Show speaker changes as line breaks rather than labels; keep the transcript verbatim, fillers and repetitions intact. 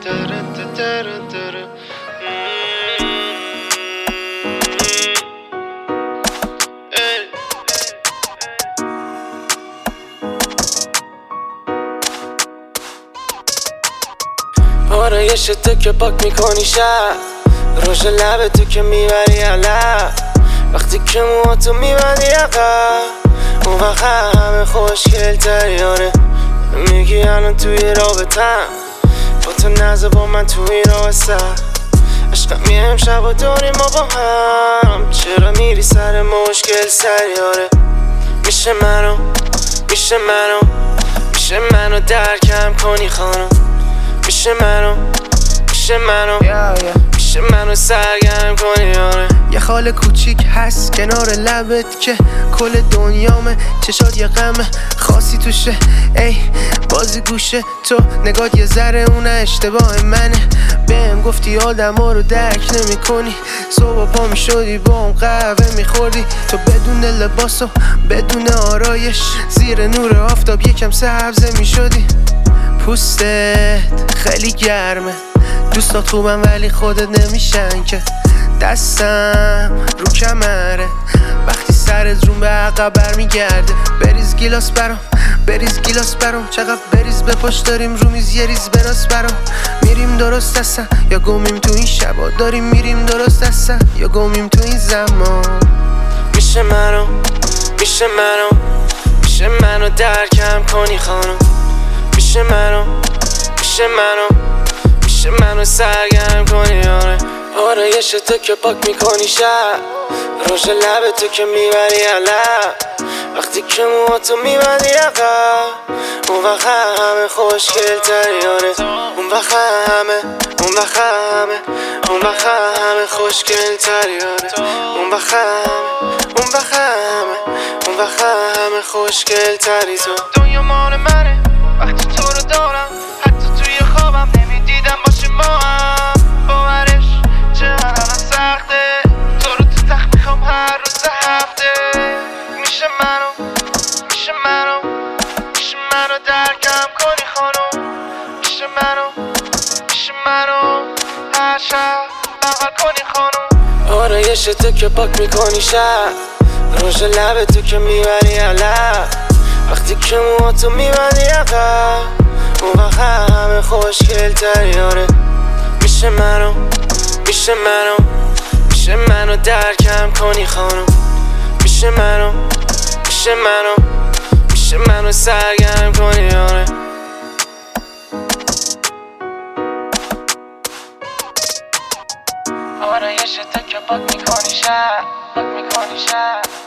آرایش تو که پاک میکنی شب، روش لب تو که میبری علب، وقتی که موهاتو میبندی عقب، اون وقت همه خوشگل تری. آره میگی الان توی رابطم، با تو نزه با من توی راسته، عشقم یه امشب و داریم ما با هم، چرا میری سر مشکل سری؟ آره میشه منو میشه منو میشه منو درکم کنی خانم، میشه منو میشه منو میشه منو سرگرم کنی. آره
یه خال کوچیک هست کنار لبت که کل دنیامه، چشات یه غمه خاصی توشه، ای بازی گوشه تو نگات یه ذره اونه اشتباه منه. بهم گفتی آدم ها رو درک نمی کنی، صبح پا می شدی با هم قهوه می خوردی، تو بدون لباس و بدون آرایش زیر نور آفتاب یکم سبزه می شدی. پوستت خیلی گرمه، دوستات خوبم ولی خودت نمیشن که، دستم رو کمره وقتی سرت روم به عقب برمیگرده. بریز گیلاس برام بریز گیلاس برام چقدر بریز به پشت داریم رو میز یه ریز براس برام. میریم درست هستن یا گمیم تو این شبا، داریم میریم درست هستن یا گمیم تو این زمان.
میشه منو میشه منو میشه منو درکم کنی خانم، میشه منو میشه منو میشه منو سرگرم کنی. آره آرایش تو که پاک میکنی شب، روش لب تو که میبری علب، وقتی که موهاتو میبندی عقب، اون وقت همه خوشگل تری. آره اون وقت همه اون وقت همه اون وقت همه خوشگل تری. آره اون وقت همه اون وقت همه اون وقت همه خوشگل تری. تو
دنیا مال منه وقتی تو رو دارم، حتی توی خوابم نمیدیدم باشیم ما هم. باورش چقدر الان سخته، تو رو تو تخت میخوام هر روز هفته. میشه منو میشه منو میشه منو درکم کنی خانم، میشه منو میشه منو هر شب بغل کنی خانم.
آرایش تو که پاک میکنی شب، روش لب تو که میبری علب، وقتی که موهاتو میبندی عقب، اون وقت همه خوشگل تری. آره میشه منو میشه منو میشه منو درکم کنی خانم، میشه منو میشه منو میشه منو سرگرم کنی. آره
آرایش تو که پاک میکنی شب پاک میکنی شب